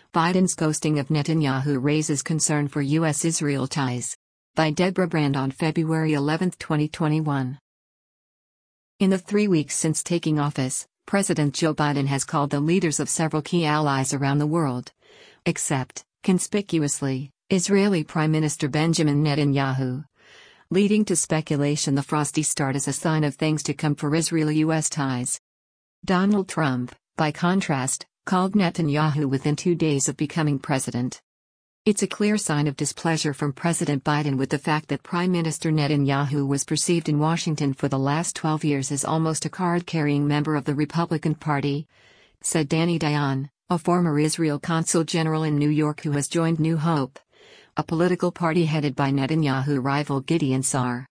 Biden's ghosting of Netanyahu raises concern for U.S.-Israel ties. By Deborah Brand on February 11, 2021. In the 3 weeks since taking office, President Joe Biden has called the leaders of several key allies around the world. Except, conspicuously, Israeli Prime Minister Benjamin Netanyahu. Leading to speculation the frosty start is a sign of things to come for Israel-U.S. ties. Donald Trump, by contrast, called Netanyahu within 2 days of becoming president. It's a clear sign of displeasure from President Biden with the fact that Prime Minister Netanyahu was perceived in Washington for the last 12 years as almost a card-carrying member of the Republican Party, said Danny Dayan, a former Israel consul general in New York who has joined New Hope, a political party headed by Netanyahu rival Gideon Sa'ar.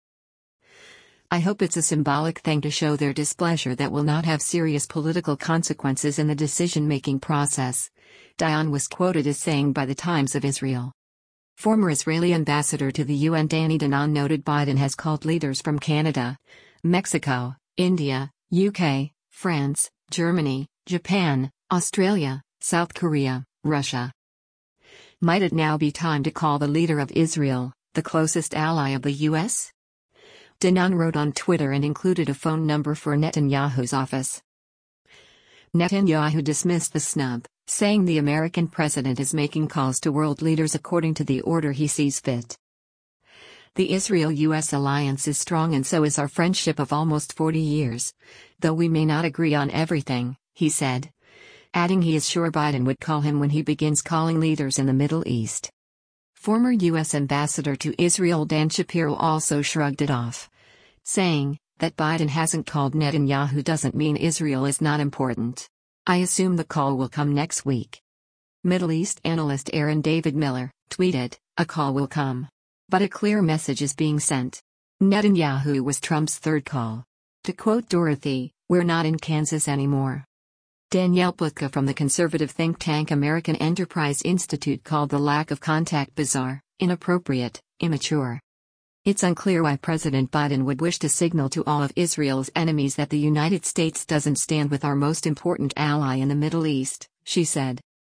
I hope it's a symbolic thing to show their displeasure that will not have serious political consequences in the decision-making process, Dayan was quoted as saying by the Times of Israel. Former Israeli ambassador to the UN Danny Dayan noted Biden has called leaders from Canada, Mexico, India, UK, France, Germany, Japan, Australia, South Korea, Russia. Might it now be time to call the leader of Israel, the closest ally of the U.S.? Dayan wrote on Twitter and included a phone number for Netanyahu's office. Netanyahu dismissed the snub, saying the American president is making calls to world leaders according to the order he sees fit. The Israel-U.S. alliance is strong and so is our friendship of almost 40 years, though we may not agree on everything, he said. Adding he is sure Biden would call him when he begins calling leaders in the Middle East. Former U.S. Ambassador to Israel Dan Shapiro also shrugged it off, saying that Biden hasn't called Netanyahu doesn't mean Israel is not important. I assume the call will come next week. Middle East analyst Aaron David Miller tweeted, "A call will come. But a clear message is being sent." Netanyahu was Trump's third call. To quote Dorothy, "We're not in Kansas anymore." Danielle Butka from the conservative think tank American Enterprise Institute called the lack of contact bizarre, inappropriate, immature. It's unclear why President Biden would wish to signal to all of Israel's enemies that the United States doesn't stand with our most important ally in the Middle East, she said.